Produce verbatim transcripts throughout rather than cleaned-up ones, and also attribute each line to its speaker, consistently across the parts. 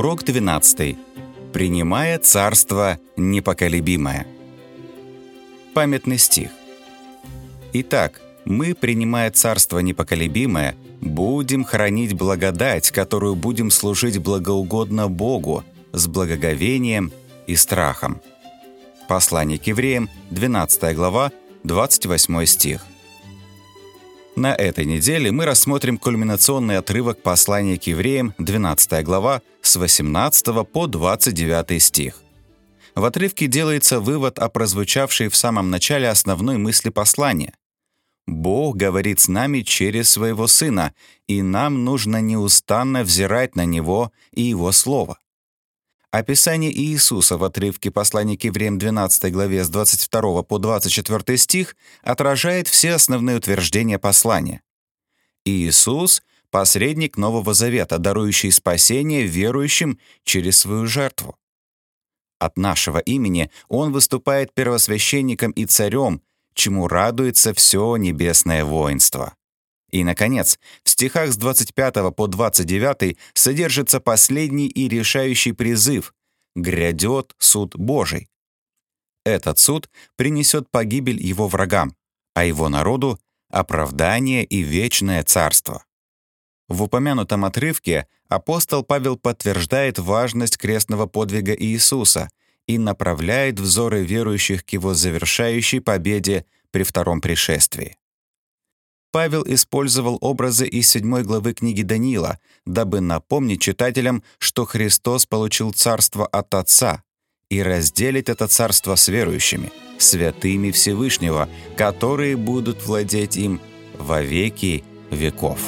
Speaker 1: Урок двенадцатый. Принимая царство непоколебимое. Памятный стих. Итак, мы, принимая царство непоколебимое, будем хранить благодать, которую будем служить благоугодно Богу с благоговением и страхом. Послание к евреям, двенадцатая глава, двадцать восьмой стих. На этой неделе мы рассмотрим кульминационный отрывок послания к евреям, двенадцатая глава, с восемнадцатого по двадцать девятый стих. В отрывке делается вывод о прозвучавшей в самом начале основной мысли послания. Бог говорит с нами через Своего Сына, и нам нужно неустанно взирать на Него и Его Слово. Описание Иисуса в отрывке послания к евреям двенадцатой главе с двадцать второго по двадцать четвёртый стих отражает все основные утверждения послания. Иисус — посредник Нового Завета, дарующий спасение верующим через свою жертву. От нашего имени Он выступает первосвященником и царем, чему радуется все небесное воинство. И, наконец, в стихах с двадцать пятого по двадцать девятый содержится последний и решающий призыв «Грядет суд Божий». Этот суд принесет погибель его врагам, а его народу — оправдание и вечное царство. В упомянутом отрывке апостол Павел подтверждает важность крестного подвига Иисуса и направляет взоры верующих к его завершающей победе при втором пришествии. Павел использовал образы из седьмой главы книги Даниила, дабы напомнить читателям, что Христос получил царство от Отца и разделит это царство с верующими, святыми Всевышнего, которые будут владеть им во веки веков.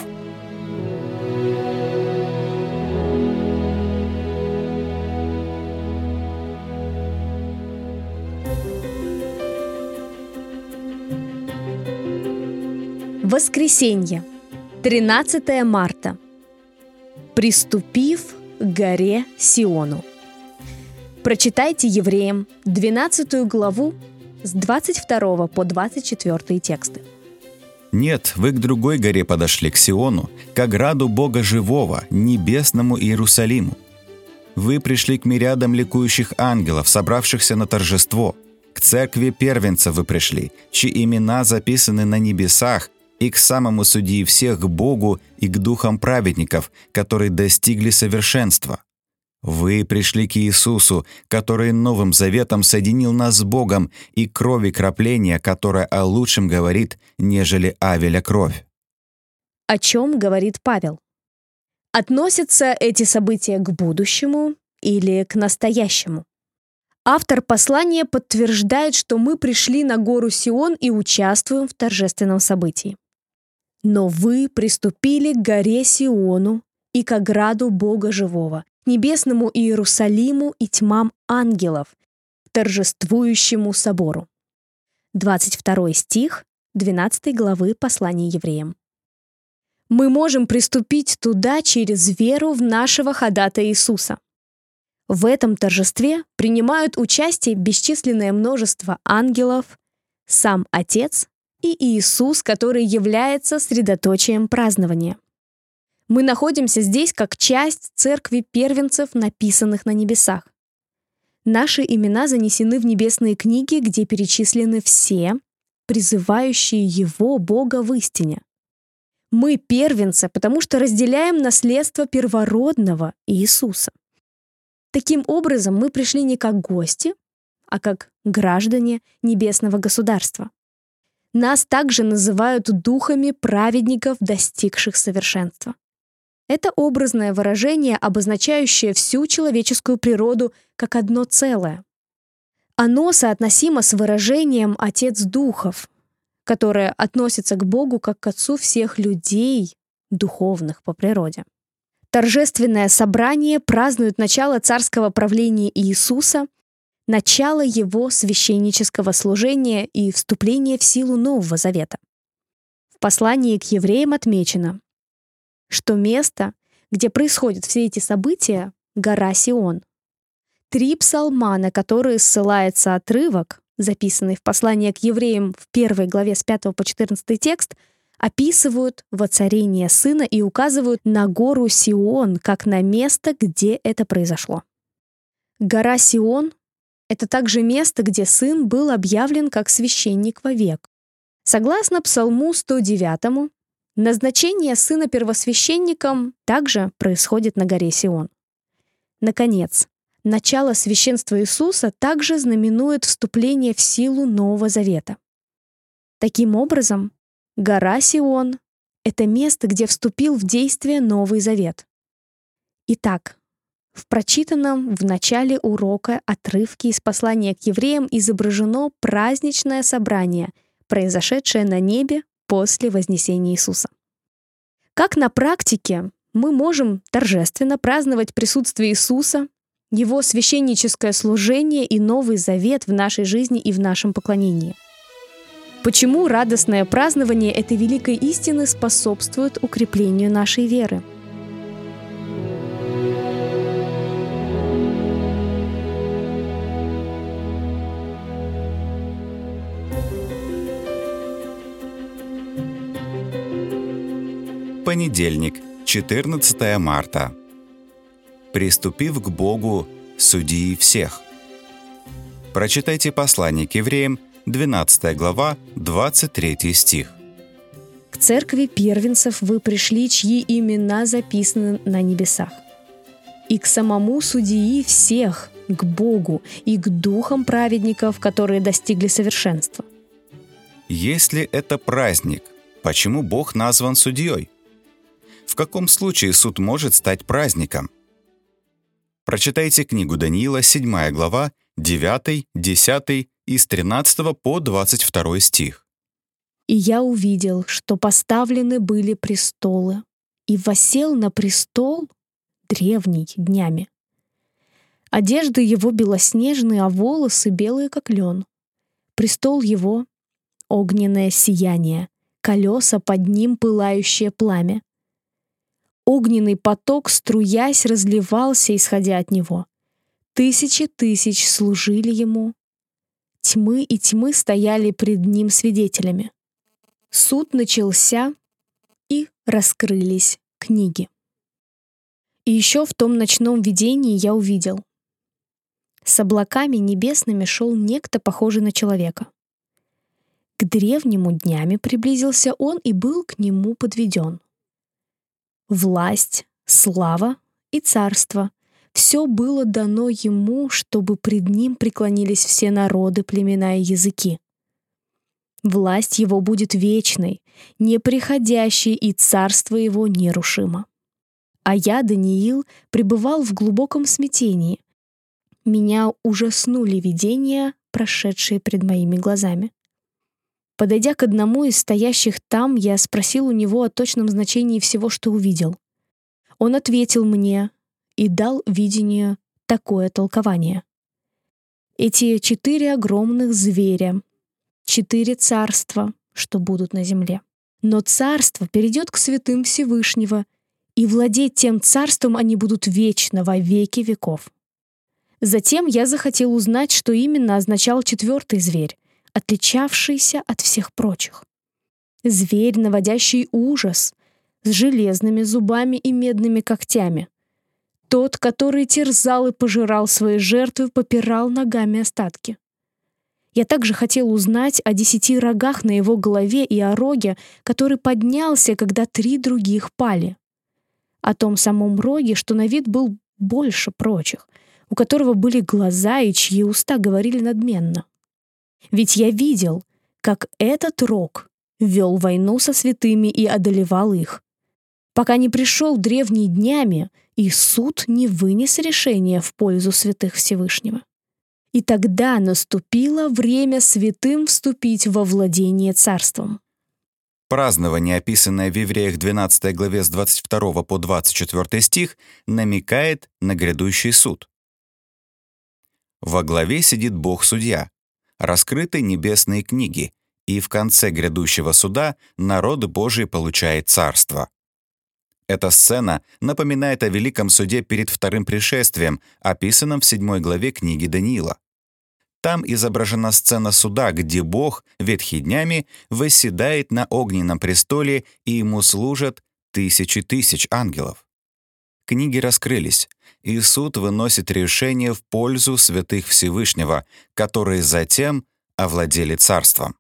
Speaker 2: Воскресенье, тринадцатое марта. Приступив к горе Сиону. Прочитайте Евреям двенадцатую главу с двадцать второго по двадцать четвёртый тексты.
Speaker 1: «Нет, вы к другой горе подошли, к Сиону, к ограду Бога живого, небесному Иерусалиму. Вы пришли к мириадам ликующих ангелов, собравшихся на торжество. К церкви первенцев вы пришли, чьи имена записаны на небесах, и к самому судьи всех, к Богу и к духам праведников, которые достигли совершенства. Вы пришли к Иисусу, который Новым Заветом соединил нас с Богом, и крови кропления, которая о лучшем говорит, нежели Авеля кровь».
Speaker 2: О чем говорит Павел? Относятся эти события к будущему или к настоящему? Автор послания подтверждает, что мы пришли на гору Сион и участвуем в торжественном событии. «Но вы приступили к горе Сиону и к ограду Бога живого, небесному Иерусалиму и тьмам ангелов, к торжествующему собору». двадцать второй стих двенадцатой главы послания евреям. Мы можем приступить туда через веру в нашего ходатая Иисуса. В этом торжестве принимают участие бесчисленное множество ангелов, сам Отец и Иисус, который является средоточием празднования. Мы находимся здесь как часть церкви первенцев, написанных на небесах. Наши имена занесены в небесные книги, где перечислены все, призывающие Его, Бога, в истине. Мы первенцы, потому что разделяем наследство первородного Иисуса. Таким образом, мы пришли не как гости, а как граждане небесного государства. Нас также называют духами праведников, достигших совершенства. Это образное выражение, обозначающее всю человеческую природу как одно целое. Оно соотносимо с выражением «Отец духов», которое относится к Богу как к Отцу всех людей, духовных по природе. Торжественное собрание празднует начало царского правления Иисуса, начало Его священнического служения и вступление в силу Нового Завета. В послании к евреям отмечено, что место, где происходят все эти события, — гора Сион. Три псалма, на которые ссылается отрывок, записанный в послании к евреям в первой главе с пятого по четырнадцатый текст, описывают воцарение Сына и указывают на гору Сион как на место, где это произошло. Гора Сион — это также место, где Сын был объявлен как священник вовек. Согласно Псалму сто девятому, назначение Сына первосвященником также происходит на горе Сион. Наконец, начало священства Иисуса также знаменует вступление в силу Нового Завета. Таким образом, гора Сион — это место, где вступил в действие Новый Завет. Итак, в прочитанном в начале урока отрывке из послания к евреям изображено праздничное собрание, произошедшее на небе после вознесения Иисуса. Как на практике мы можем торжественно праздновать присутствие Иисуса, Его священническое служение и Новый Завет в нашей жизни и в нашем поклонении? Почему радостное празднование этой великой истины способствует укреплению нашей веры?
Speaker 1: Понедельник, четырнадцатое марта. Приступив к Богу, судьи всех. Прочитайте послание к евреям, двенадцатая глава, двадцать третий стих.
Speaker 2: К церкви первенцев вы пришли, чьи имена записаны на небесах. И к самому судьи всех, к Богу и к духам праведников, которые достигли совершенства.
Speaker 1: Если это праздник, почему Бог назван судьей? В каком случае суд может стать праздником? Прочитайте книгу Даниила, седьмая глава, девятый, десятый и с тринадцатого по двадцать второй стих.
Speaker 2: «И я увидел, что поставлены были престолы, и воссел на престол древний днями. Одежды его белоснежные, а волосы белые, как лен. Престол его — огненное сияние, колеса под ним пылающее пламя. Огненный поток, струясь, разливался, исходя от него. Тысячи тысяч служили ему. Тьмы и тьмы стояли пред ним свидетелями. Суд начался, и раскрылись книги. И еще в том ночном видении я увидел. С облаками небесными шел некто, похожий на человека. К древнему днями приблизился он и был к нему подведен. Власть, слава и царство — все было дано ему, чтобы пред ним преклонились все народы, племена и языки. Власть его будет вечной, неприходящей, и царство его нерушимо. А я, Даниил, пребывал в глубоком смятении. Меня ужаснули видения, прошедшие пред моими глазами. Подойдя к одному из стоящих там, я спросил у него о точном значении всего, что увидел. Он ответил мне и дал видению такое толкование. Эти четыре огромных зверя, четыре царства, что будут на земле. Но царство перейдет к святым Всевышнего, и владеть тем царством они будут вечно, во веки веков. Затем я захотел узнать, что именно означал четвертый зверь, отличавшийся от всех прочих. Зверь, наводящий ужас, с железными зубами и медными когтями. Тот, который терзал и пожирал свои жертвы, попирал ногами остатки. Я также хотел узнать о десяти рогах на его голове и о роге, который поднялся, когда три других пали. О том самом роге, что на вид был больше прочих, у которого были глаза и чьи уста говорили надменно. Ведь я видел, как этот рог вел войну со святыми и одолевал их, пока не пришел древний днями, и суд не вынес решения в пользу святых Всевышнего. И тогда наступило время святым вступить во владение царством.
Speaker 1: Празднование, описанное в Евреях двенадцатой главе с двадцать второго по двадцать четвёртый стих, намекает на грядущий суд. Во главе сидит Бог-судья, раскрыты небесные книги, и в конце грядущего суда народ Божий получает царство. Эта сцена напоминает о великом суде перед вторым пришествием, описанном в седьмой главе книги Даниила. Там изображена сцена суда, где Бог, ветхий днями, восседает на огненном престоле, и ему служат тысячи тысяч ангелов. Книги раскрылись, и суд выносит решение в пользу святых Всевышнего, которые затем овладели царством.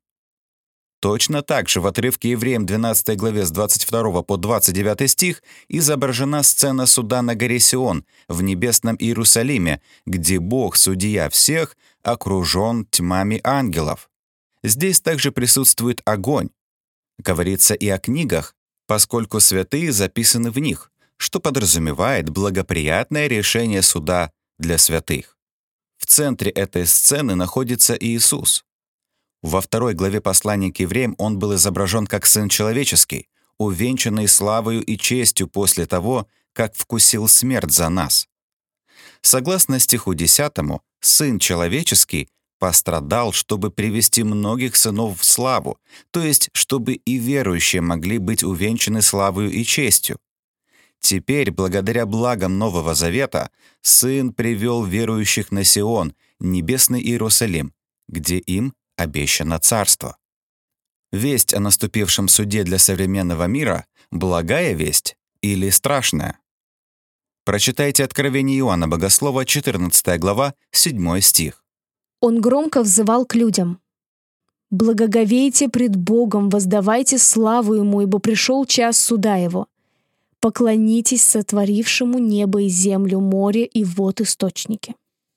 Speaker 1: Точно так же в отрывке Евреям двенадцатой главе с двадцать второго по двадцать девятый стих изображена сцена суда на горе Сион в небесном Иерусалиме, где Бог, судья всех, окружен тьмами ангелов. Здесь также присутствует огонь. Говорится и о книгах, поскольку святые записаны в них, что подразумевает благоприятное решение суда для святых. В центре этой сцены находится Иисус. Во второй главе послания к евреям он был изображен как Сын Человеческий, увенчанный славою и честью после того, как вкусил смерть за нас. Согласно стиху десятому, Сын Человеческий пострадал, чтобы привести многих сынов в славу, то есть, чтобы и верующие могли быть увенчаны славою и честью. Теперь, благодаря благам Нового Завета, Сын привел верующих на Сион, небесный Иерусалим, где им обещано царство. Весть о наступившем суде для современного мира — благая весть или страшная? Прочитайте Откровение Иоанна Богослова, четырнадцатая глава, седьмой стих.
Speaker 2: Он громко взывал к людям: «Благоговейте пред Богом, воздавайте славу Ему, ибо пришел час суда Его. Поклонитесь сотворившему небо и землю, море и вод источники».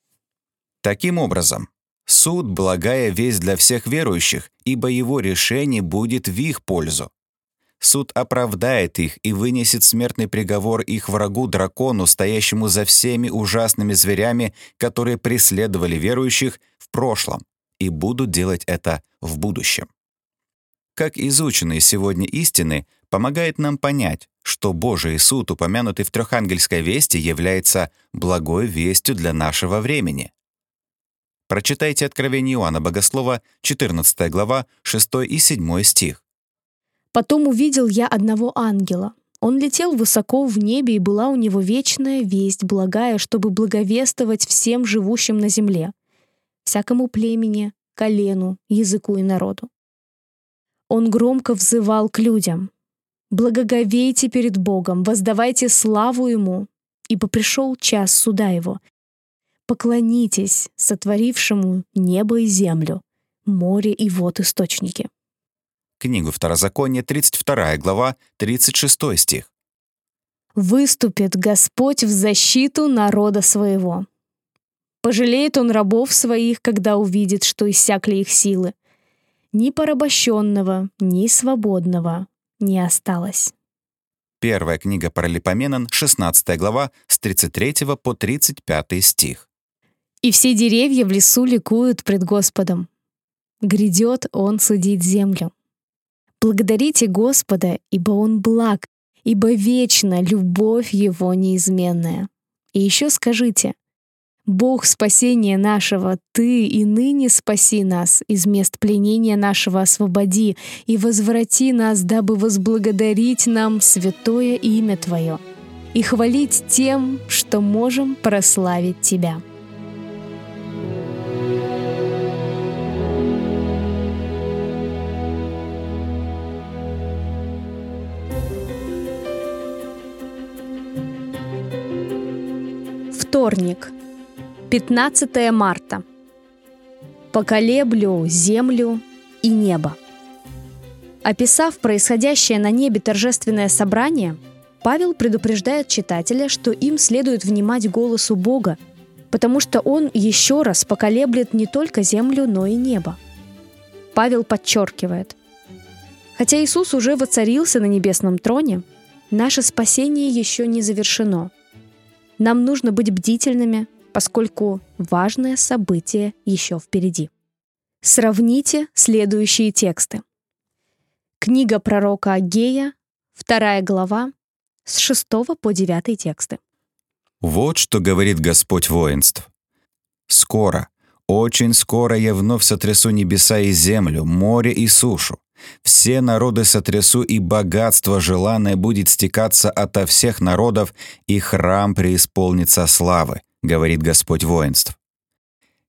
Speaker 1: Таким образом, суд — благая весть для всех верующих, ибо его решение будет в их пользу. Суд оправдает их и вынесет смертный приговор их врагу-дракону, стоящему за всеми ужасными зверями, которые преследовали верующих в прошлом и будут делать это в будущем. Как изученные сегодня истины помогает нам понять, что Божий суд, упомянутый в трехангельской вести, является благой вестью для нашего времени. Прочитайте Откровение Иоанна Богослова, четырнадцатая глава, шестой и седьмой стих.
Speaker 2: «Потом увидел я одного ангела. Он летел высоко в небе, и была у него вечная весть благая, чтобы благовествовать всем живущим на земле, всякому племени, колену, языку и народу. Он громко взывал к людям: «Благоговейте перед Богом, воздавайте славу Ему, ибо пришел час суда Его. Поклонитесь сотворившему небо и землю, море и вод источники».
Speaker 1: Книгу Второзакония, тридцать вторая глава, тридцать шестой стих.
Speaker 2: «Выступит Господь в защиту народа своего. Пожалеет Он рабов своих, когда увидит, что иссякли их силы. Ни порабощенного, ни свободного не осталось».
Speaker 1: Первая книга Паралипоменон, шестнадцатая глава, с тридцать третьего по тридцать пятый стих.
Speaker 2: «И все деревья в лесу ликуют пред Господом. Грядет Он судить землю. Благодарите Господа, ибо Он благ, ибо вечна любовь Его неизменная. И еще скажите: Бог спасения нашего, Ты и ныне спаси нас, из мест пленения нашего освободи, и возврати нас, дабы возблагодарить нам святое имя Твое и хвалить тем, что можем прославить Тебя». Вторник, пятнадцатое марта. «Поколеблю землю и небо». Описав происходящее на небе торжественное собрание, Павел предупреждает читателя, что им следует внимать голосу Бога, потому что Он еще раз поколеблет не только землю, но и небо. Павел подчеркивает: хотя Иисус уже воцарился на небесном троне, наше спасение еще не завершено. Нам нужно быть бдительными, поскольку важное событие еще впереди. Сравните следующие тексты. Книга пророка Агея, вторая глава, с шестого по девятый тексты.
Speaker 1: «Вот что говорит Господь воинств. Скоро, очень скоро я вновь сотрясу небеса и землю, море и сушу. Все народы сотрясу, и богатство желанное будет стекаться ото всех народов, и храм преисполнится славы, говорит Господь воинств.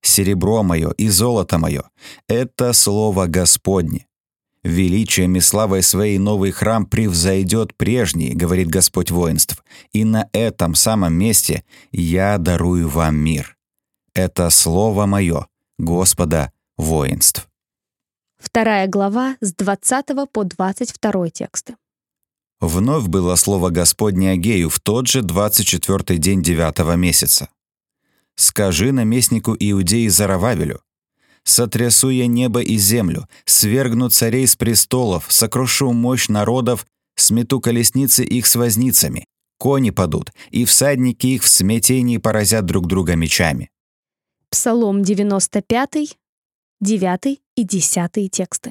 Speaker 1: Серебро мое и золото мое — это слово Господне. Величием и славой своей новый храм превзойдет прежний, говорит Господь воинств, и на этом самом месте я дарую вам мир. Это слово мое, Господа воинств».
Speaker 2: Вторая глава с двадцатого по двадцать второй тексты.
Speaker 1: Вновь было слово Господне Агею в тот же двадцать четвёртый день девятого месяца. «Скажи наместнику Иудеи Зарававелю: сотрясу я небо и землю, свергну царей с престолов, сокрушу мощь народов, смету колесницы их с возницами, кони падут, и всадники их в смятении поразят друг друга мечами».
Speaker 2: Псалом девяносто пятый, девятый и десятый тексты.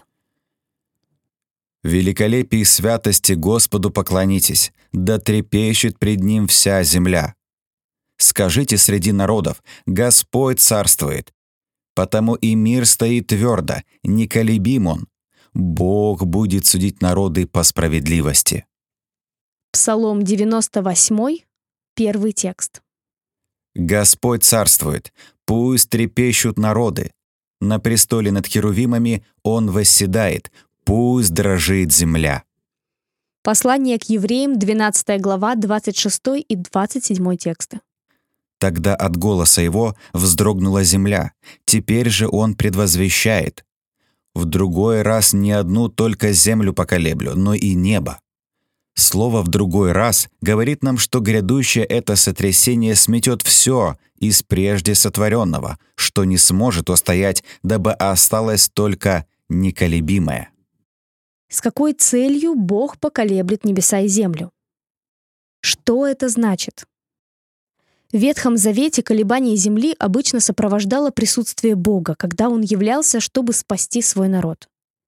Speaker 1: «Великолепии святости Господу поклонитесь, да трепещет пред Ним вся земля. Скажите среди народов: Господь царствует. Потому и мир стоит твердо, неколебим Он. Бог будет судить народы по справедливости».
Speaker 2: Псалом девяносто восьмой, первый текст.
Speaker 1: «Господь царствует, пусть трепещут народы. На престоле над херувимами Он восседает, пусть дрожит земля».
Speaker 2: Послание к евреям, двенадцатая глава, двадцать шестой и двадцать седьмой тексты.
Speaker 1: «Тогда от голоса его вздрогнула земля, теперь же он предвозвещает: в другой раз не одну только землю поколеблю, но и небо». Слово «в другой раз» говорит нам, что грядущее это сотрясение сметет все из прежде сотворенного, что не сможет устоять, дабы осталось только неколебимое.
Speaker 2: С какой целью Бог поколеблет небеса и землю? Что это значит? В Ветхом Завете колебание земли обычно сопровождало присутствие Бога, когда Он являлся, чтобы спасти свой народ.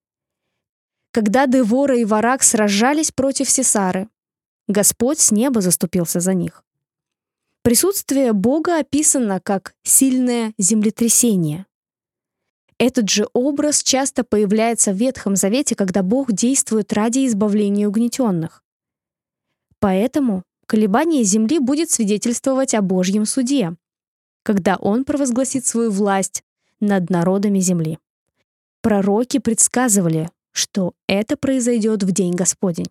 Speaker 2: Когда Девора и Варак сражались против Сисары, Господь с неба заступился за них. Присутствие Бога описано как сильное землетрясение. Этот же образ часто появляется в Ветхом Завете, когда Бог действует ради избавления угнетенных. Поэтому колебание земли будет свидетельствовать о Божьем суде, когда Он провозгласит свою власть над народами земли. Пророки предсказывали, что это произойдет в день Господень.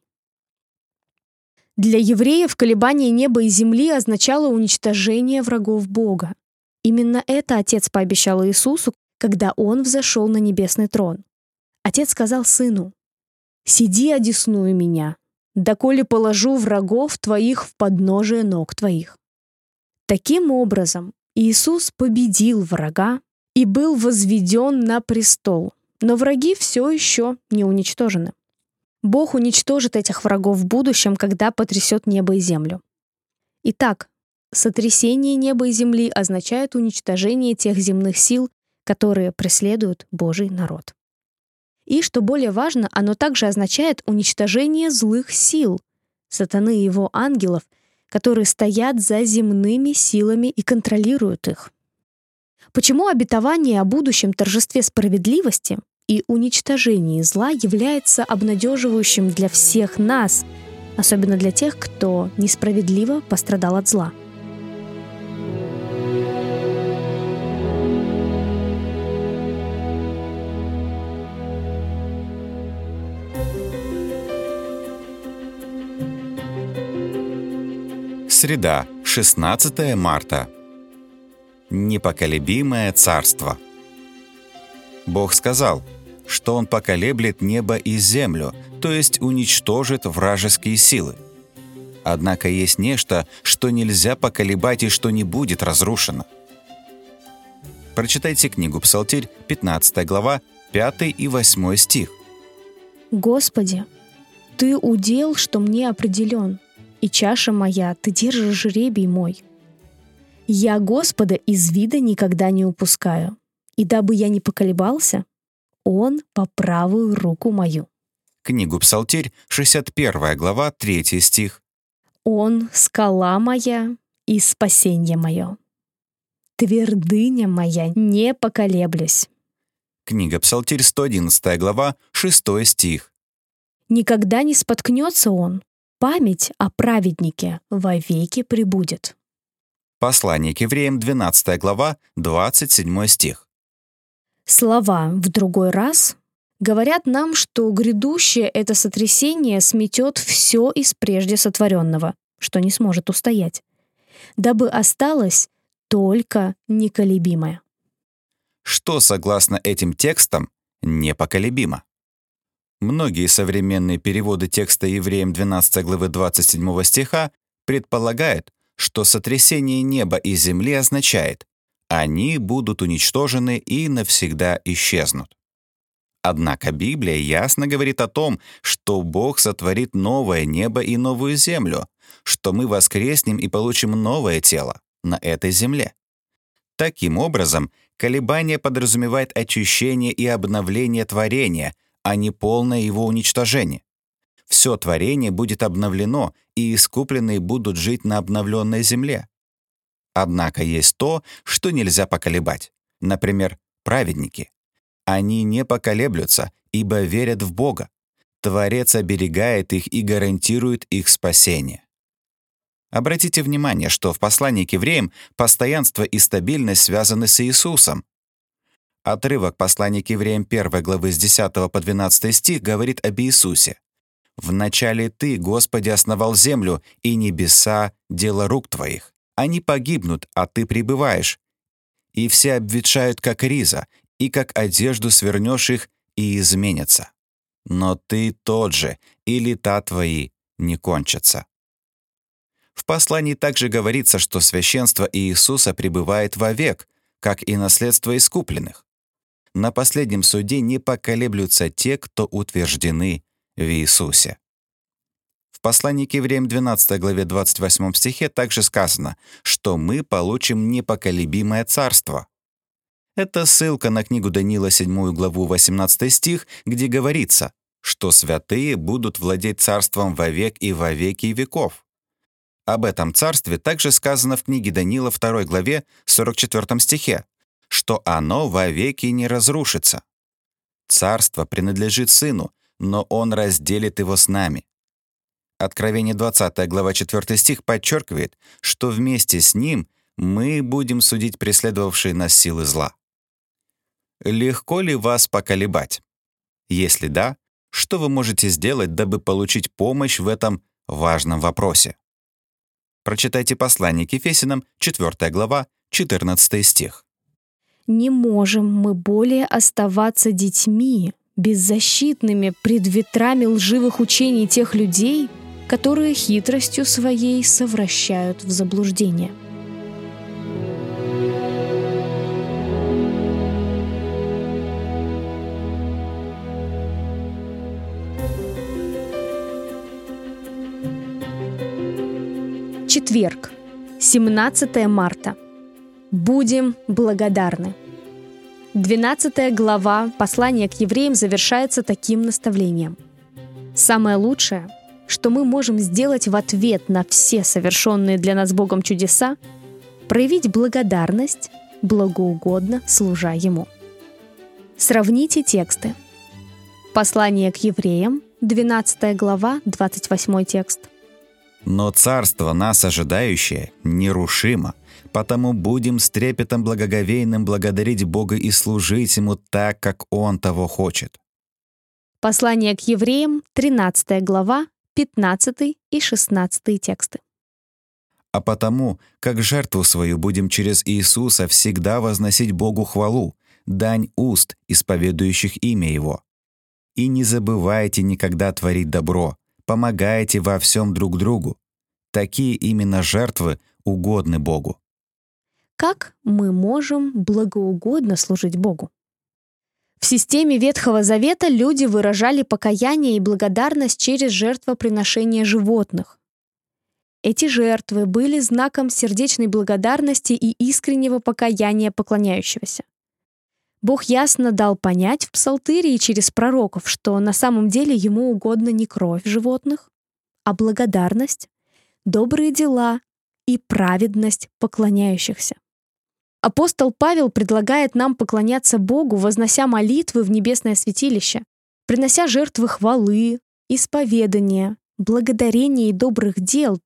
Speaker 2: Для евреев колебание неба и земли означало уничтожение врагов Бога. Именно это Отец пообещал Иисусу, когда Он взошел на небесный трон. Отец сказал Сыну: «Сиди одесную меня, доколе положу врагов твоих в подножие ног твоих». Таким образом, Иисус победил врага и был возведен на престол, но враги все еще не уничтожены. Бог уничтожит этих врагов в будущем, когда потрясет небо и землю. Итак, сотрясение неба и земли означает уничтожение тех земных сил, которые преследуют Божий народ. И, что более важно, оно также означает уничтожение злых сил, сатаны и его ангелов, которые стоят за земными силами и контролируют их. Почему обетование о будущем торжестве справедливости и уничтожении зла является обнадеживающим для всех нас, особенно для тех, кто несправедливо пострадал от зла?
Speaker 1: Среда, шестнадцатое марта. Непоколебимое царство. Бог сказал, что Он поколеблет небо и землю, то есть уничтожит вражеские силы. Однако есть нечто, что нельзя поколебать и что не будет разрушено. Прочитайте книгу Псалтирь, пятнадцатая глава, пятый и восьмой стих.
Speaker 2: «Господи, Ты удел, что мне определен, и чаша моя, Ты держишь жребий мой. Я Господа из вида никогда не упускаю, и дабы я не поколебался, Он по правую руку мою».
Speaker 1: Книгу Псалтирь, шестьдесят первая глава, третий стих.
Speaker 2: «Он — скала моя и спасенье мое. Твердыня моя, не поколеблюсь».
Speaker 1: Книга Псалтирь, сто одиннадцатая глава, шестой стих.
Speaker 2: «Никогда не споткнется он, память о праведнике вовеки пребудет».
Speaker 1: Послание к евреям, двенадцатая глава, двадцать седьмой стих.
Speaker 2: Слова «в другой раз» говорят нам, что грядущее это сотрясение сметет все из прежде сотворенного, что не сможет устоять, дабы осталось только неколебимое.
Speaker 1: Что, согласно этим текстам, непоколебимо? Многие современные переводы текста евреям двенадцатой главы двадцать седьмого стиха предполагают, что сотрясение неба и земли означает, они будут уничтожены и навсегда исчезнут. Однако Библия ясно говорит о том, что Бог сотворит новое небо и новую землю, что мы воскреснем и получим новое тело на этой земле. Таким образом, колебание подразумевает очищение и обновление творения, а не полное его уничтожение. Все творение будет обновлено, и искупленные будут жить на обновленной земле. Однако есть то, что нельзя поколебать. Например, праведники. Они не поколеблются, ибо верят в Бога. Творец оберегает их и гарантирует их спасение. Обратите внимание, что в послании к евреям постоянство и стабильность связаны с Иисусом. Отрывок послания к евреям первой главы с десятого по двенадцатый стих говорит об Иисусе. «Вначале Ты, Господи, основал землю, и небеса — дело рук Твоих. Они погибнут, а Ты пребываешь. И все обветшают, как риза, и как одежду свернешь их, и изменятся. Но Ты тот же, и лета Твои не кончатся». В послании также говорится, что священство Иисуса пребывает вовек, как и наследство искупленных. На последнем суде не поколеблются те, кто утверждены в Иисусе. В послании к евреям двенадцатой главе двадцать восьмом стихе также сказано, что мы получим непоколебимое царство. Это ссылка на книгу Даниила седьмую главу восемнадцатый стих, где говорится, что святые будут владеть царством вовек и во веки веков. Об этом царстве также сказано в книге Даниила второй главе сорок четвёртом стихе, что оно вовеки не разрушится. Царство принадлежит Сыну, но Он разделит его с нами. Откровение двадцатая глава четвёртый стих подчеркивает, что вместе с Ним мы будем судить преследовавшие нас силы зла. Легко ли вас поколебать? Если да, что вы можете сделать, дабы получить помощь в этом важном вопросе? Прочитайте послание к Ефесянам, четвёртая глава, четырнадцатый стих.
Speaker 2: Не можем мы более оставаться детьми, беззащитными пред ветрами лживых учений тех людей, которые хитростью своей совращают в заблуждение. Четверг, семнадцатое марта. Будем благодарны. двенадцатая глава послания к евреям завершается таким наставлением. Самое лучшее, что мы можем сделать в ответ на все совершенные для нас Богом чудеса, проявить благодарность, благоугодно служа Ему. Сравните тексты. Послание к евреям, двенадцатая глава, двадцать восьмой текст.
Speaker 1: «Но царство нас ожидающее нерушимо, потому будем с трепетом благоговейным благодарить Бога и служить Ему так, как Он того хочет».
Speaker 2: Послание к евреям, тринадцатая глава, пятнадцатый и шестнадцатый тексты.
Speaker 1: «А потому, как жертву свою будем через Иисуса всегда возносить Богу хвалу, дань уст, исповедующих имя Его. И не забывайте никогда творить добро, помогайте во всем друг другу. Такие именно жертвы угодны Богу».
Speaker 2: Как мы можем благоугодно служить Богу? В системе Ветхого Завета люди выражали покаяние и благодарность через жертвоприношение животных. Эти жертвы были знаком сердечной благодарности и искреннего покаяния поклоняющегося. Бог ясно дал понять в Псалтире и через пророков, что на самом деле Ему угодна не кровь животных, а благодарность, добрые дела и праведность поклоняющихся. Апостол Павел предлагает нам поклоняться Богу, вознося молитвы в небесное святилище, принося жертвы хвалы, исповедания, благодарения и добрых дел,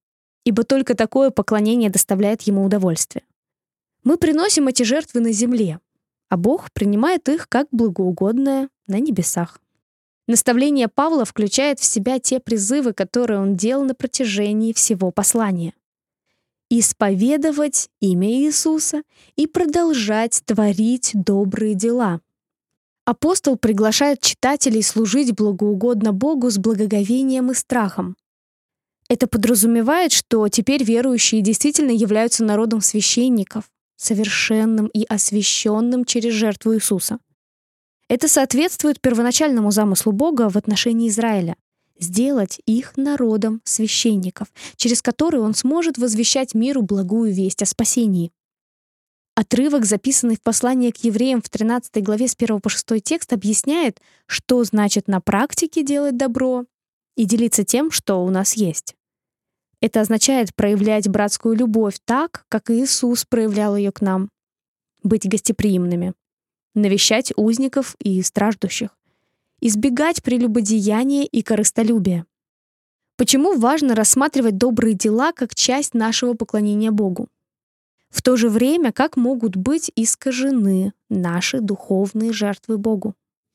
Speaker 2: ибо только такое поклонение доставляет ему удовольствие. Мы приносим эти жертвы на земле, а Бог принимает их как благоугодное на небесах. Наставление Павла включает в себя те призывы, которые он делал на протяжении всего послания. Исповедовать имя Иисуса и продолжать творить добрые дела. Апостол приглашает читателей служить благоугодно Богу с благоговением и страхом. Это подразумевает, что теперь верующие действительно являются народом священников, совершенным и освященным через жертву Иисуса. Это соответствует первоначальному замыслу Бога в отношении Израиля — сделать их народом священников, через который он сможет возвещать миру благую весть о спасении. Отрывок, записанный в послании к евреям в тринадцатой главе с первого по шестой текст, объясняет, что значит на практике делать добро и делиться тем, что у нас есть. Это означает проявлять братскую любовь так, как Иисус проявлял ее к нам, быть гостеприимными, навещать узников и страждущих, избегать прелюбодеяния и корыстолюбия. Почему важно рассматривать добрые дела как часть нашего поклонения Богу? В то же время, как могут быть искажены наши духовные жертвы Богу?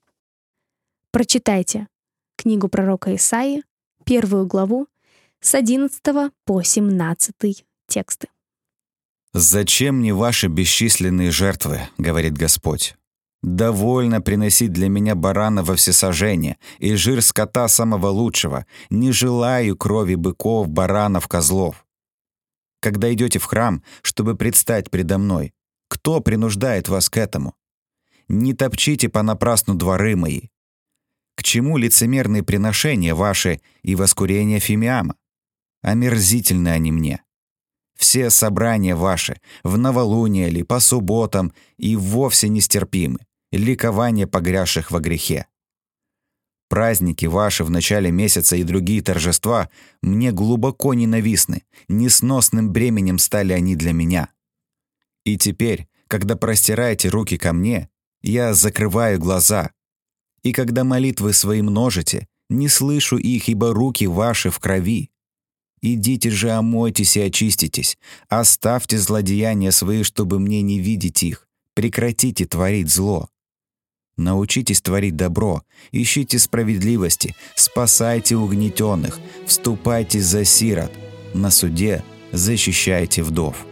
Speaker 2: Прочитайте книгу пророка Исаии, первую главу, с одиннадцатого по семнадцатый тексты.
Speaker 1: «Зачем мне ваши бесчисленные жертвы, — говорит Господь. Довольно приносить для меня барана во всесожжение и жир скота самого лучшего. Не желаю крови быков, баранов, козлов. Когда идете в храм, чтобы предстать предо мной, кто принуждает вас к этому? Не топчите понапрасну дворы мои. К чему лицемерные приношения ваши и воскурения фимиама? Омерзительны они мне. Все собрания ваши, в новолуние ли, по субботам, и вовсе нестерпимы, ликование погрязших во грехе. Праздники ваши в начале месяца и другие торжества мне глубоко ненавистны, несносным бременем стали они для меня. И теперь, когда простираете руки ко мне, я закрываю глаза, и когда молитвы свои множите, не слышу их, ибо руки ваши в крови. Идите же, омойтесь и очиститесь, оставьте злодеяния свои, чтобы мне не видеть их, прекратите творить зло. Научитесь творить добро, ищите справедливости, спасайте угнетенных, вступайте за сирот, на суде защищайте вдов».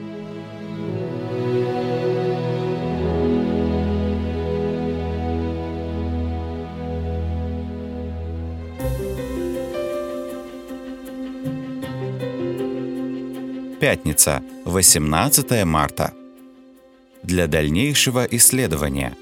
Speaker 1: Пятница, восемнадцатое марта. Для дальнейшего исследования.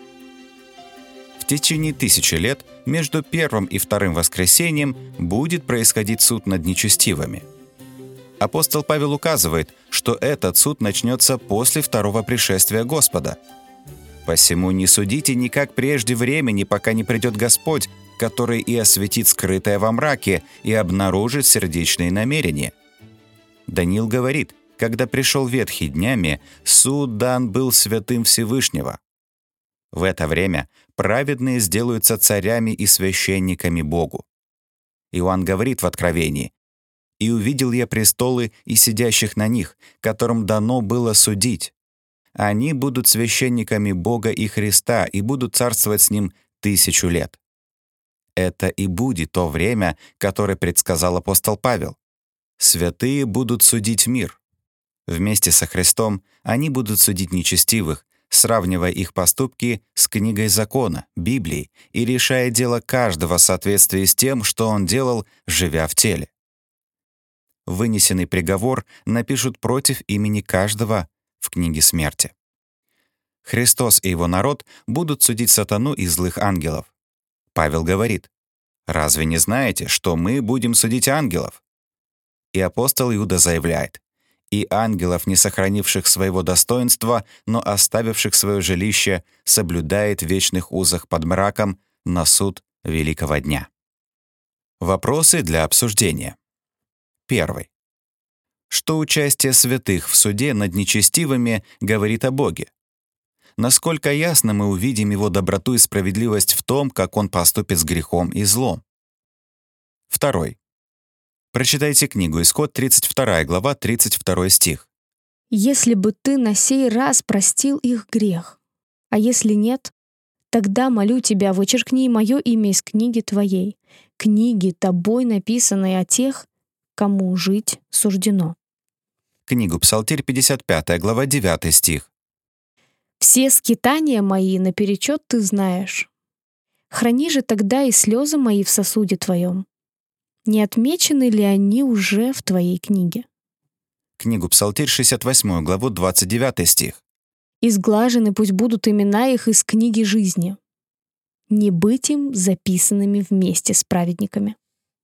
Speaker 1: В течение тысячи лет между первым и вторым воскресением будет происходить суд над нечестивыми. Апостол Павел указывает, что этот суд начнется после второго пришествия Господа. «Посему не судите никак прежде времени, пока не придет Господь, который и осветит скрытое во мраке и обнаружит сердечные намерения». Даниил говорит, когда пришел ветхий днями, суд дан был святым Всевышнего. В это время праведные сделаются царями и священниками Богу. Иоанн говорит в Откровении: «И увидел я престолы и сидящих на них, которым дано было судить. Они будут священниками Бога и Христа и будут царствовать с Ним тысячу лет». Это и будет то время, которое предсказал апостол Павел. Святые будут судить мир. Вместе со Христом они будут судить нечестивых, сравнивая их поступки с книгой закона, Библией, и решая дело каждого в соответствии с тем, что он делал, живя в теле. Вынесенный приговор напишут против имени каждого в книге смерти. Христос и его народ будут судить сатану и злых ангелов. Павел говорит: «Разве не знаете, что мы будем судить ангелов?» И апостол Иуда заявляет: «И ангелов, не сохранивших своего достоинства, но оставивших свое жилище, соблюдает в вечных узах под мраком на суд великого дня». Вопросы для обсуждения. Первый. Что участие святых в суде над нечестивыми говорит о Боге? Насколько ясно мы увидим Его доброту и справедливость в том, как Он поступит с грехом и злом? Второй. Прочитайте книгу «Исход», тридцать вторая глава, тридцать второй стих.
Speaker 2: «Если бы ты на сей раз простил их грех, а если нет, тогда, молю тебя, вычеркни мое имя из книги твоей, книги тобой написанной о тех, кому жить суждено».
Speaker 1: Книгу «Псалтирь», пятьдесят пятая глава, девятый стих.
Speaker 2: «Все скитания мои наперечет ты знаешь. Храни же тогда и слезы мои в сосуде твоем. Не отмечены ли они уже в твоей книге?»
Speaker 1: Книгу «Псалтирь», шестьдесят восьмую главу, двадцать девятый стих.
Speaker 2: «Изглажены пусть будут имена их из книги жизни, не быть им записанными вместе с праведниками».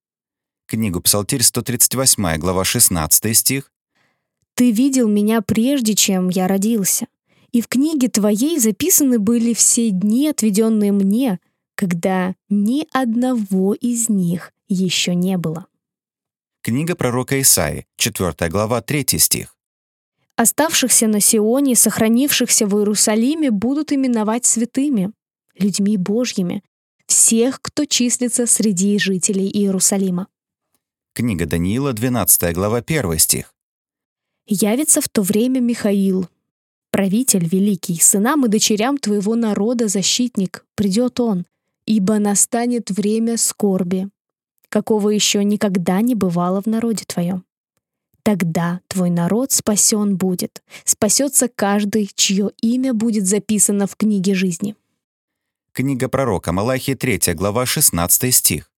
Speaker 1: Книгу «Псалтирь», сто тридцать восьмая глава, шестнадцатый стих.
Speaker 2: «Ты видел меня прежде, чем я родился, и в книге твоей записаны были все дни, отведенные мне, когда ни одного из них еще не было».
Speaker 1: Книга пророка Исаии, четвёртая глава, третий стих.
Speaker 2: «Оставшихся на Сионе, сохранившихся в Иерусалиме, будут именовать святыми, людьми Божьими, всех, кто числится среди жителей Иерусалима».
Speaker 1: Книга Даниила, двенадцатая глава, первый стих.
Speaker 2: «Явится в то время Михаил, правитель великий, сынам и дочерям твоего народа защитник, придет он, ибо настанет время скорби, какого еще никогда не бывало в народе твоем. Тогда твой народ спасен будет, спасется каждый, чье имя будет записано в книге жизни».
Speaker 1: Книга пророка Малахии, третья глава, шестнадцатый стих.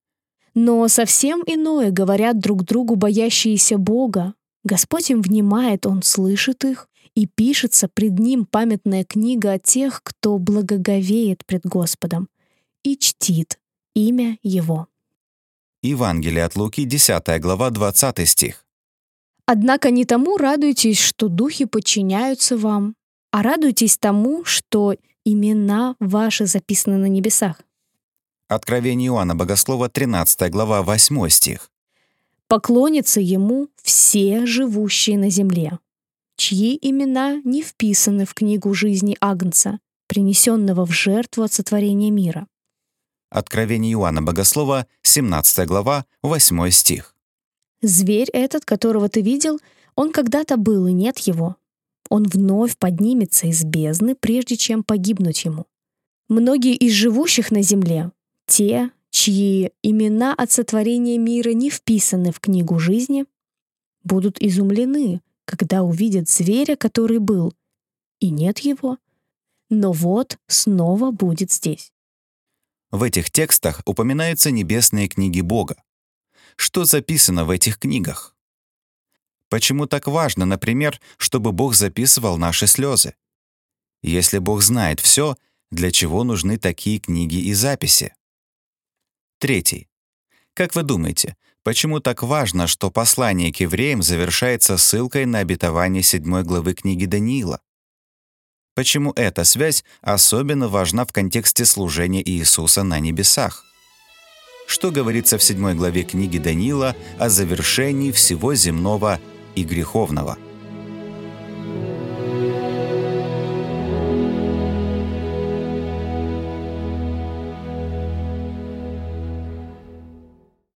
Speaker 2: «Но совсем иное говорят друг другу боящиеся Бога. Господь им внимает, Он слышит их, и пишется пред Ним памятная книга о тех, кто благоговеет пред Господом и чтит имя Его».
Speaker 1: Евангелие от Луки, десятая глава, двадцатый стих.
Speaker 2: «Однако не тому радуйтесь, что духи подчиняются вам, а радуйтесь тому, что имена ваши записаны на небесах».
Speaker 1: Откровение Иоанна Богослова, тринадцатая глава, восьмой стих.
Speaker 2: «Поклонятся ему все живущие на земле, чьи имена не вписаны в книгу жизни Агнца, принесенного в жертву от сотворения мира».
Speaker 1: Откровение Иоанна Богослова, семнадцатая глава, восьмой стих.
Speaker 2: «Зверь этот, которого ты видел, он когда-то был, и нет его. Он вновь поднимется из бездны, прежде чем погибнуть ему. Многие из живущих на земле, те, чьи имена от сотворения мира не вписаны в книгу жизни, будут изумлены, когда увидят зверя, который был, и нет его, но вот снова будет здесь».
Speaker 1: В этих текстах упоминаются небесные книги Бога. Что записано в этих книгах? Почему так важно, например, чтобы Бог записывал наши слезы? Если Бог знает все, для чего нужны такие книги и записи? Третий. Как вы думаете, почему так важно, что послание к евреям завершается ссылкой на обетование седьмой главы книги Даниила? Почему эта связь особенно важна в контексте служения Иисуса на небесах? Что говорится в седьмой главе книги Даниила о завершении всего земного и греховного?